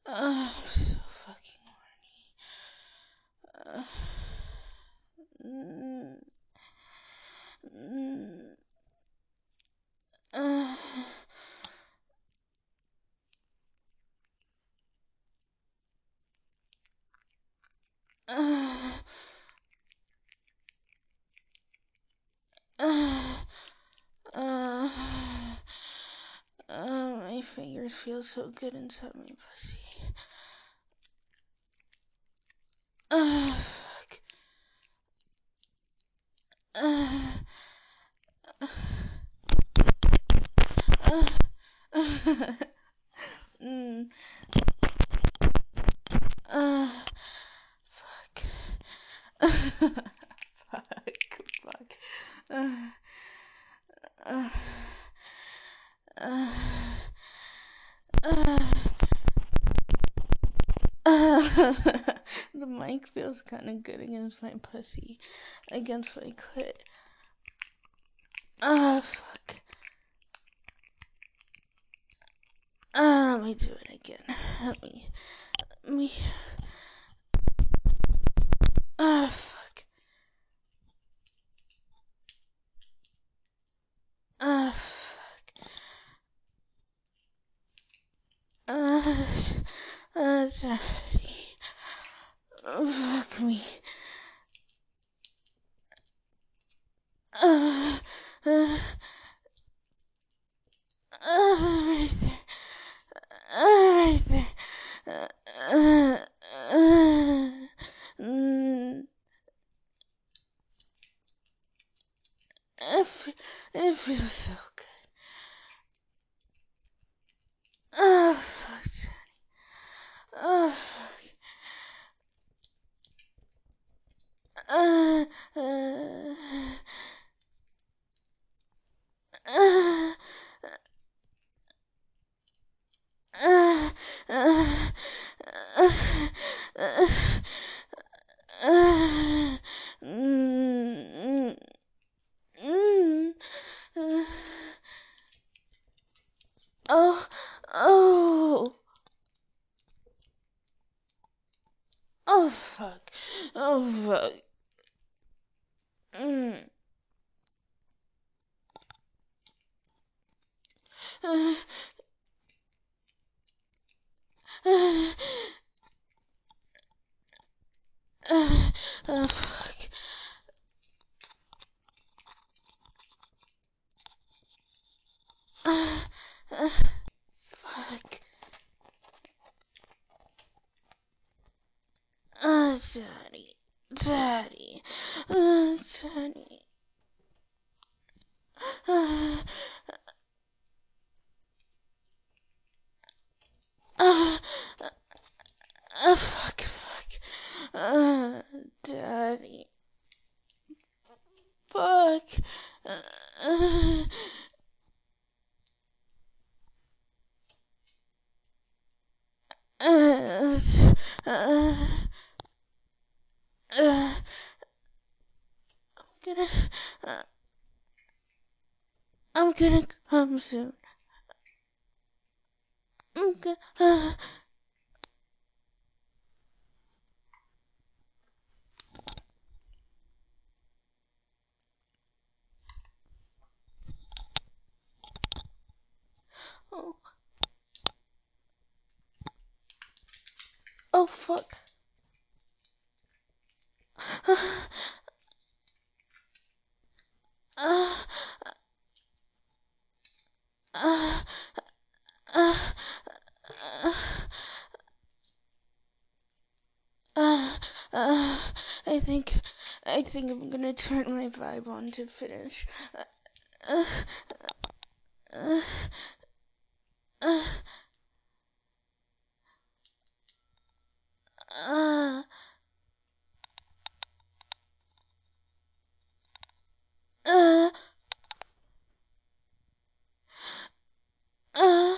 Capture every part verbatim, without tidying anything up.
Uh, I'm so fucking horny. Uh, mm, mm, uh, uh, uh, uh, uh, my fingers feel so good inside my pussy. Uh, fuck. Uh, uh, uh, uh, mm, uh, fuck. Fuck, fuck. Uh, uh, uh, uh, uh. The mic feels kind of good against my pussy, against my clit. Ah, fuck. Ah, let me do it again. Let me, let me. Ah, fuck. Ah, fuck. Ah, ah, daddy. Oh, fuck me. Ah, ah, ah, right there. Ah, right there. Ah, ah, ah, mm, it, fe- it feels so good. Ah, fuck, daddy. Ah, fuck. Ah, ah, ah, ah, ah, ah, ah, ah, mm, mm, mm, oh, oh, oh, fuck, oh, fuck, mm, uh, uh, uh, oh, fuck, uh, uh, fuck, uh, daddy, daddy, uh, daddy, uh, uh, uh, fuck, fuck, uh, daddy, fuck, uh, uh, uh, uh, uh, I'm gonna, uh, I'm gonna come soon. I'm gonna, uh, oh, oh, fuck. Uh, uh, uh, uh, uh, uh, uh, I think, I think I'm gonna turn my vibe on to finish. Uh, uh, uh, uh, uh, uh,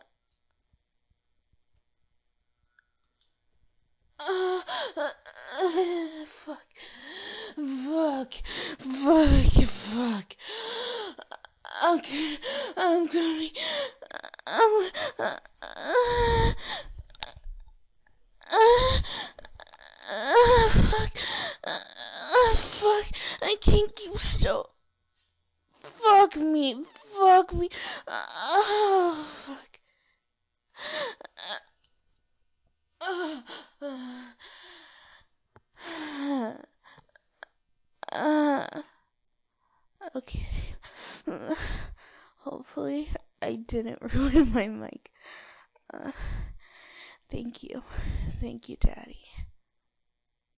uh, uh, uh, fuck, fuck, fuck, fuck. I'm gonna, I'm gonna, I'm, uh, uh, Fuck me. Fuck me. Oh, fuck. Uh, uh, okay. Hopefully, I didn't ruin my mic. Uh, thank you. Thank you, Daddy.